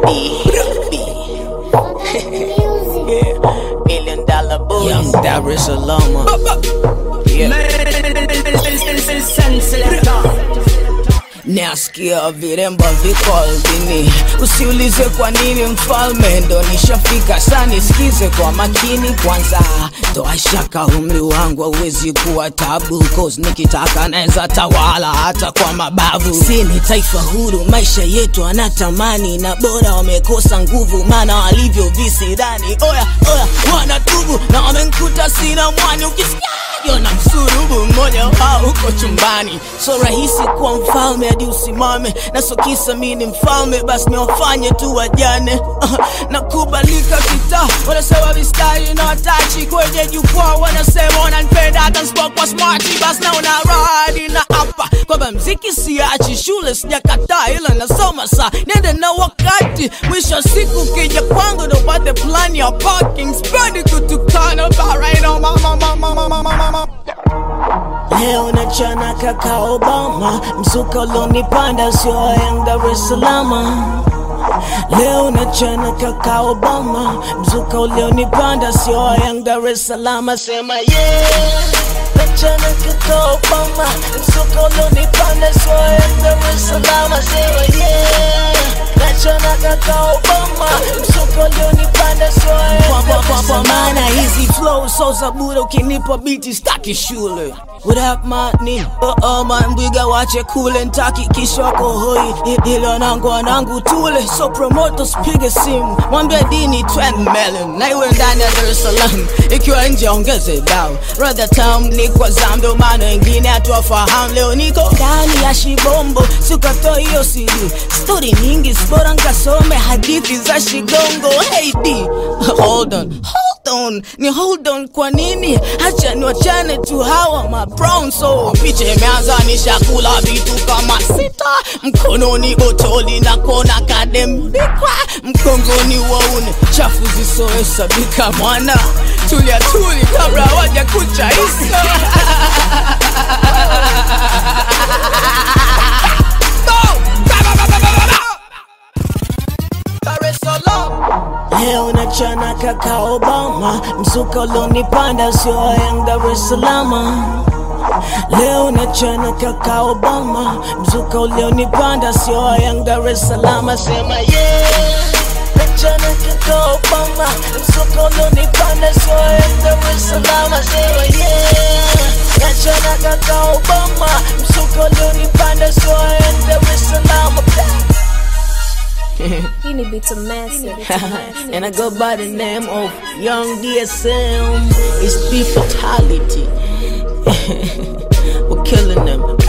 $1 million boys. Young Dar es Salaam. Nasikia viremba viko albini. Usiulize kwa nini mfalme ndo nishafika. Sani sikize kwa makini kwanza. Toa shaka umri wangu hauwezi kuwa tabu, cause nikitaka naeza tawala hata kwa mabavu. Sini taifa huru, maisha yetu anatamani, na bora wamekosa nguvu maana walivyo visidani. Oya wanatubu na wamenkuta sina mwani. Ukisikia na msurubu mmoja wao uko chumbani. So rahisi kuwa mfalme hadi usimame, na so kisa mini mfalme basi niwafanye tu wajane. Nakubalika kita, wanasema vistari na watachi kwenye jukwaa, wanasema wananipenda hata nisipokuwa smarty. Basi naona radi na hapa kwamba mziki siachi, shule sijakataa ila nasoma saa nende na wakati. Mwisho siku kija kwangu ndo upate plan ya parking. Spendi kutukana baraino mama. Leo nachana kaka Obama, msuka ulonipanda sio Young Dar es Salaam. Leo nachana kaka Obama, mzuka ulionipanda sio Young Dar es Salaam. Sema yeah, nachana kaka Obama, mzuka ulionipanda sio Young Dar es Salaam. Sema yeah, nachana kaka Obama, mzuka ulionipanda sio Young Dar es Salaam. Maana hizi flow so zabura, ukinipa biti staki shule. What up man, mbwiga wache kule ntaki kisho wako hoi. Ilo nangu tule, so promoters pige simu mwambie dini 20 million na iwe ndani ya Dar es Salaam. Ikiwa nje ongeze dao, rather town ni kwa zamdo maana wengine hatuwafahamu. Leo niko ndani ya Shibombo, sukatoa hiyo CD. Story nyingi spora nkasome hadithi za Shigongo. Hey D, hold on kwa nini? Hacha niwachane tu hawa ma brown. So piche imeanza nishakula vitu kama 6. Mkononi botoli na kona kadembikwa. Mkongoni waune chafu zisohesabika mwana. Tulia kabla waja kucha isa. Leo nachana kaka Obama, msuka ulonipanda sio Young Dar es Salaam. Leo nachana kaka Obama, mzuka ulionipanda sio Young Dar es Salaam. Sema yeah, nachana kaka Obama, mzuka ulionipanda sio Young Dar es Salaam. Sema yeah, nachana kaka Obama, mzuka ulionipanda sio Young Dar es Salaam. You need to massive. And I go by the name of Young DSM. It's the fatality. We're killing them.